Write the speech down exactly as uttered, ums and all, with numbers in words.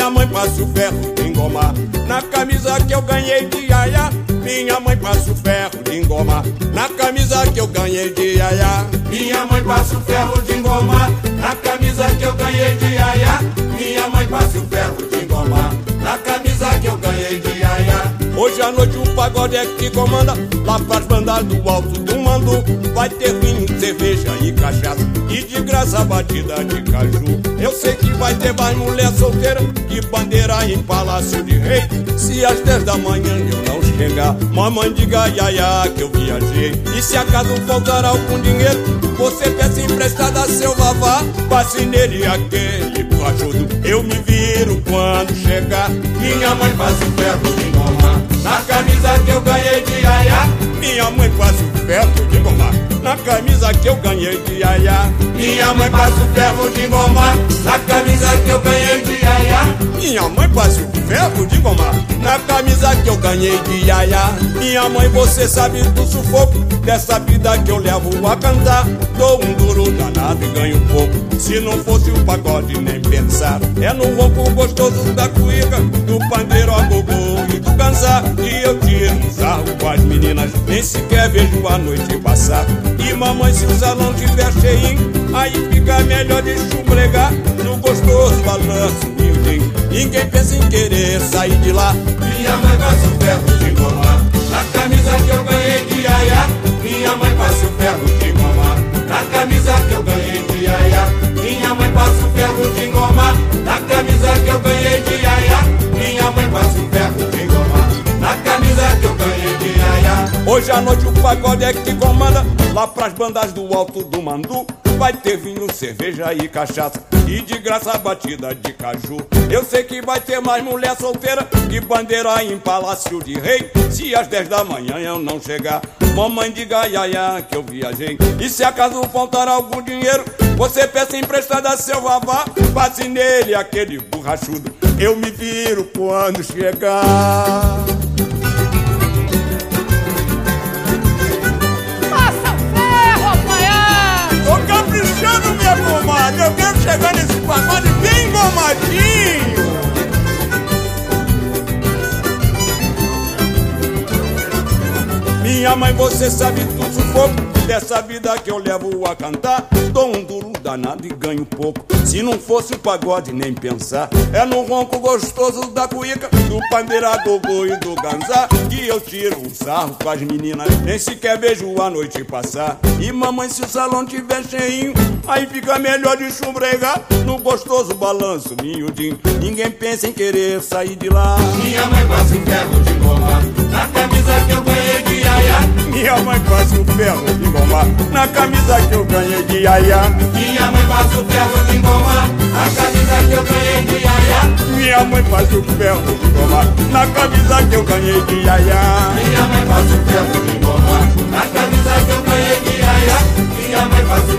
Minha mãe passa o ferro de engomar na camisa que eu ganhei de iaiá. Minha mãe passa o ferro de engomar na camisa que eu ganhei de iaiá. Minha mãe passa o ferro de engomar na camisa que eu ganhei de iaiá. Minha mãe passa o ferro de engomar na camisa que eu ganhei de iaiá. Hoje à noite o pagode é que comanda, lá pras bandas do alto do Mandu. Vai ter vinho, cerveja e cachaça, e de graça batida de caju. Eu sei que vai ter mais mulher solteira que bandeira em palácio de rei. Se às dez da manhã eu não chegar, mamãe diga iaiá que eu viajei. E se acaso faltar algum dinheiro, você peça emprestada a seu vavá. Passe nele aquele borrachudo, eu me viro quando chegar. Minha mãe passa o ferro de engomar na camisa que eu ganhei de iaiá. Minha mãe passa o ferro de engomar na camisa que eu ganhei de iaiá. Minha mãe passa o ferro de engomar na camisa que eu ganhei de iaiá. Minha mãe passa o ferro de engomar na camisa que eu ganhei de iaiá. Minha mãe, você sabe do sufoco dessa vida que eu levo a cantar. Dou um duro danado e ganho pouco, se não fosse o pagode nem pensar. É no ronco gostoso da cuíca, do pandeiro a gogô e do ganzá, e eu tiro um sarro com as meninas, nem sequer vejo a noite passar. E mamãe, se o salão tiver cheinho, aí fica melhor de chumbregar no gostoso balanço miudinho. Ninguém pensa em querer sair de lá. Minha mãe passa o ferro de engomar na camisa que eu ganhei de iaiá. Minha mãe passa o ferro de engomar na camisa que eu ganhei de iaiá. Minha mãe passa o ferro de engomar na camisa que eu ganhei de iaiá. Minha mãe passa o ferro de engomar na camisa que eu ganhei de iaiá. Hoje à noite o pagode é que comanda, lá pras bandas do alto do Mandu. Vai ter vinho, cerveja e cachaça, e de graça batida de caju. Eu sei que vai ter mais mulher solteira que bandeira em palácio de rei. Se às dez da manhã eu não chegar, mamãe diga iaiá que eu viajei. E se acaso faltar algum dinheiro, você peça emprestada a seu vavá. Passe nele aquele borrachudo, eu me viro quando chegar. Minha pomada, eu quero chegar nesse pagode bem engomadinho. Minha mãe, você sabe do sufoco dessa vida que eu levo a cantar. Dou um duro danado e ganho pouco, se não fosse o pagode nem pensar. É no ronco gostoso da cuíca, do pandeira gogô e do ganzá, que eu tiro um sarro com as meninas, nem sequer vejo a noite passar. E mamãe, se o salão tiver cheinho, aí fica melhor de chumbregar no gostoso balanço miudinho. Ninguém pensa em querer sair de lá. Minha mãe passa o ferro de engomar na camisa que eu ganhei de iaiá. Minha mãe passa o ferro de engomar na camisa que eu ganhei de iaiá. Minha mãe passa o ferro de engomar na camisa que eu ganhei de iaiá. Minha mãe passa o ferro de engomar na camisa que eu ganhei de iaiá. Minha mãe passa o ferro de engomar na camisa que eu ganhei de iaiá. Minha mãe passa o